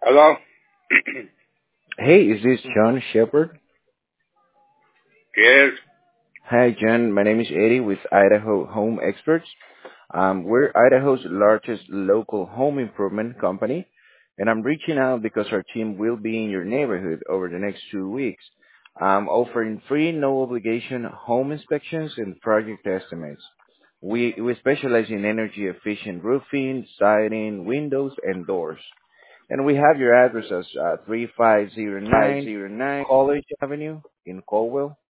Hello? Hey, is this John Shepard? Yes. Hi, John. My name is Eddie with Idaho Home Experts. We're Idaho's largest local home improvement company, and I'm reaching out because our team will be in your neighborhood over the next 2 weeks, offering free, no obligation home inspections and project estimates. We specialize in energy efficient roofing, siding, windows, and doors. And we have your address as 3509 509. College Avenue in Colwell.